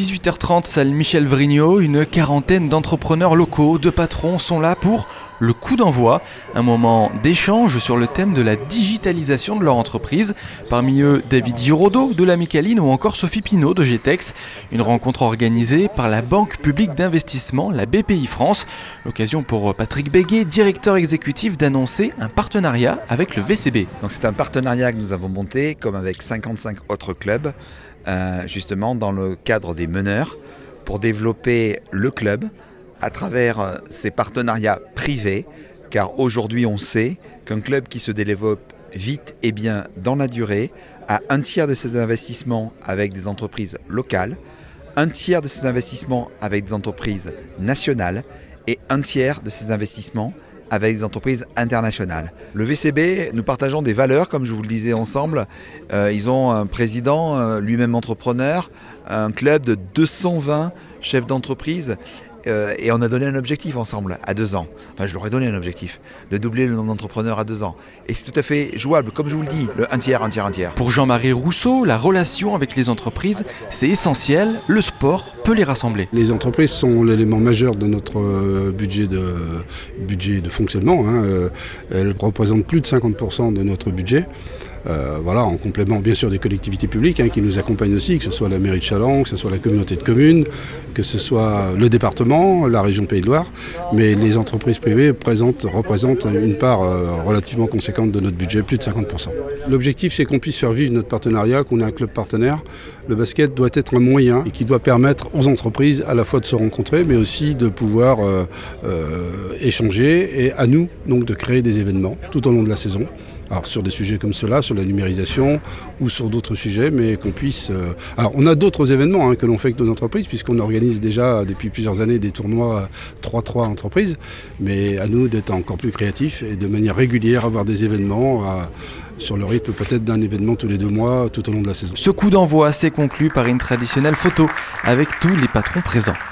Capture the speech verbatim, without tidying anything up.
dix-huit heures trente, salle Michel Vrignot, une quarantaine d'entrepreneurs locaux, de patrons sont là pour le coup d'envoi, un moment d'échange sur le thème de la digitalisation de leur entreprise. Parmi eux, David Giraudot de la Micaline ou encore Sophie Pinault de Getex. Une rencontre organisée par la Banque publique d'investissement, la B P I France. L'occasion pour Patrick Béguet, directeur exécutif, d'annoncer un partenariat avec le V C B. Donc c'est un partenariat que nous avons monté, comme avec cinquante-cinq autres clubs, euh, justement dans le cadre des meneurs, pour développer le club à travers ces partenariats privés, car aujourd'hui on sait qu'un club qui se développe vite et bien dans la durée a un tiers de ses investissements avec des entreprises locales, un tiers de ses investissements avec des entreprises nationales et un tiers de ses investissements avec des entreprises internationales. Le V C B, nous partageons des valeurs, comme je vous le disais ensemble. Euh, ils ont un président, euh, lui-même entrepreneur, un club de deux cent vingt chefs d'entreprise. Euh, et on a donné un objectif ensemble à deux ans. Enfin, je leur ai donné un objectif de doubler le nombre d'entrepreneurs à deux ans. Et c'est tout à fait jouable, comme je vous le dis, le un tiers, un tiers, un tiers. Pour Jean-Marie Rousseau, la relation avec les entreprises, c'est essentiel. Le sport peut les rassembler. Les entreprises sont l'élément majeur de notre budget de, budget de fonctionnement. Hein. Elles représentent plus de cinquante pour cent de notre budget. Euh, voilà, en complément bien sûr des collectivités publiques hein, qui nous accompagnent aussi, que ce soit la mairie de Challans, que ce soit la communauté de communes, que ce soit le département, la région Pays de Loire, mais les entreprises privées présentent, représentent une part euh, relativement conséquente de notre budget, plus de cinquante pour cent. L'objectif c'est qu'on puisse faire vivre notre partenariat, qu'on ait un club partenaire. Le basket doit être un moyen et qui doit permettre aux entreprises à la fois de se rencontrer, mais aussi de pouvoir euh, euh, échanger et à nous donc de créer des événements tout au long de la saison. Alors sur des sujets comme cela, sur la numérisation ou sur d'autres sujets, mais qu'on puisse... Euh... Alors on a d'autres événements hein, que l'on fait avec nos entreprises, puisqu'on organise déjà depuis plusieurs années des tournois trois trois entreprises, mais à nous d'être encore plus créatifs et de manière régulière avoir des événements à... sur le rythme peut-être d'un événement tous les deux mois tout au long de la saison. Ce coup d'envoi s'est conclu par une traditionnelle photo avec tous les patrons présents.